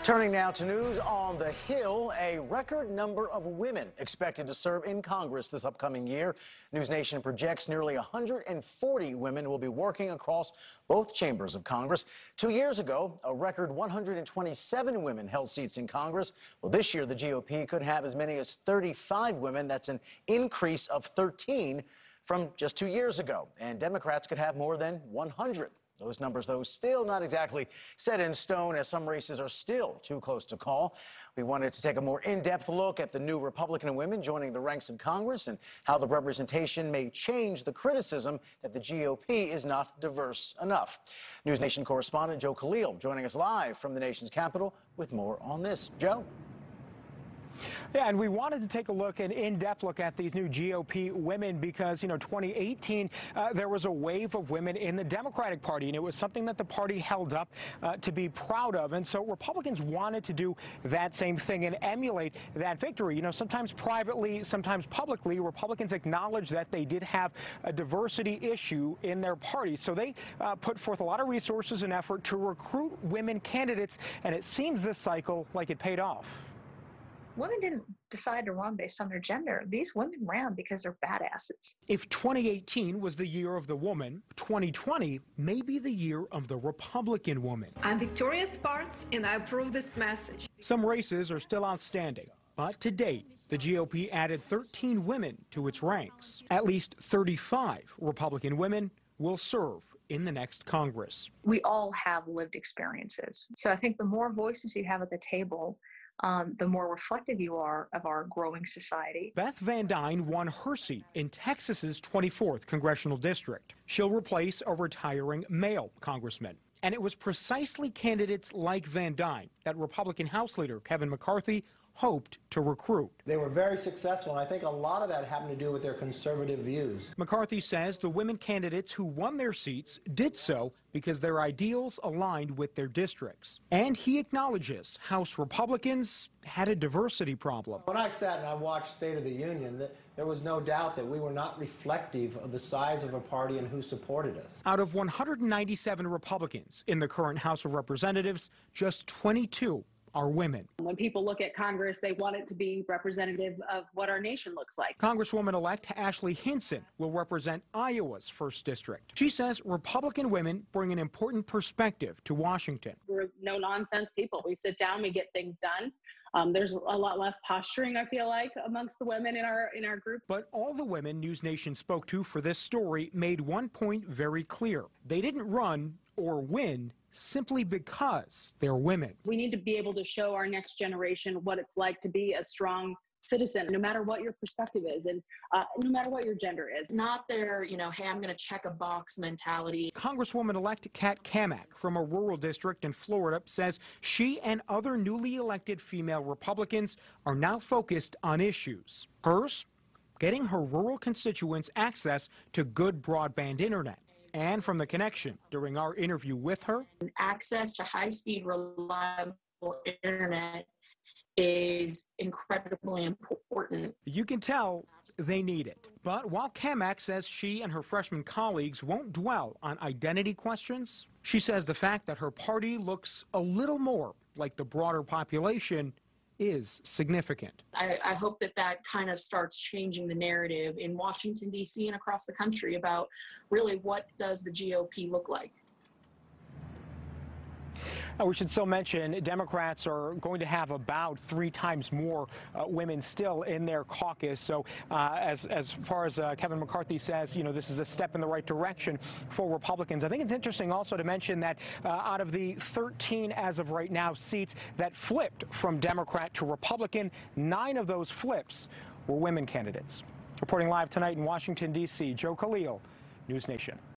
Turning now to news on the Hill, a record number of women expected to serve in Congress this upcoming year. News Nation projects nearly 140 women will be working across both chambers of Congress. 2 years ago, a record 127 women held seats in Congress. Well, this year, the GOP could have as many as 35 women. That's an increase of 13 from just 2 years ago. And Democrats could have more than 100. Those numbers, though, still not exactly set in stone, as some races are still too close to call. We wanted to take a more in-depth look at the new Republican women joining the ranks of Congress and how the representation may change the criticism that the GOP is not diverse enough. News Nation correspondent Joe Khalil joining us live from the nation's capital with more on this. Joe? Yeah, and we wanted to take a look, an in-depth look at these new GOP women because, 2018, there was a wave of women in the Democratic Party, and it was something that the party held up to be proud of. And so Republicans wanted to do that same thing and emulate that victory. Sometimes privately, sometimes publicly, Republicans acknowledged that they did have a diversity issue in their party. So they put forth a lot of resources and effort to recruit women candidates, and it seems this cycle like it paid off. Women didn't decide to run based on their gender. These women ran because they're badasses. If 2018 was the year of the woman, 2020 may be the year of the Republican woman. I'm Victoria Sparks, and I approve this message. Some races are still outstanding, but to date, the GOP added 13 women to its ranks. At least 35 Republican women will serve in the next Congress. We all have lived experiences. So I think the more voices you have at the table, the more reflective you are of our growing society. Beth Van Duyne won her seat in Texas's 24th congressional district. She'll replace a retiring male congressman. And it was precisely candidates like Van Duyne that Republican House Leader Kevin McCarthy hoped to recruit. They were very successful, and I think a lot of that happened to do with their conservative views. McCarthy says the women candidates who won their seats did so because their ideals aligned with their districts. And he acknowledges House Republicans had a diversity problem. When I sat and I watched State of the Union, there was no doubt that we were not reflective of the size of a party and who supported us. Out of 197 Republicans in the current House of Representatives, just 22 are women. When people look at Congress, they want it to be representative of what our nation looks like. Congresswoman-elect Ashley Hinson will represent Iowa's 1st District. She says Republican women bring an important perspective to Washington. We're no-nonsense people. We sit down, we get things done. There's a lot less posturing, I feel like, amongst the women in our group. But all the women News Nation spoke to for this story made one point very clear. They didn't run or win simply because they're women. We need to be able to show our next generation what it's like to be a strong citizen, no matter what your perspective is and no matter what your gender is. Not their, hey, I'm going to check a box mentality. Congresswoman-elect Kat Cammack from a rural district in Florida says she and other newly elected female Republicans are now focused on issues. Hers, getting her rural constituents access to good broadband internet. And from The Connection, during our interview with her, access to high-speed, reliable internet is incredibly important. You can tell they need it. But while Cammack says she and her freshman colleagues won't dwell on identity questions, she says the fact that her party looks a little more like the broader population is significant. I hope that kind of starts changing the narrative in Washington, D.C. and across the country about really what does the GOP look like. We should still mention Democrats are going to have about 3 times more women still in their caucus. So as far as Kevin McCarthy says, this is a step in the right direction for Republicans. I think it's interesting also to mention that out of the 13 as of right now seats that flipped from Democrat to Republican, 9 of those flips were women candidates. Reporting live tonight in Washington, D.C., Joe Khalil, News Nation.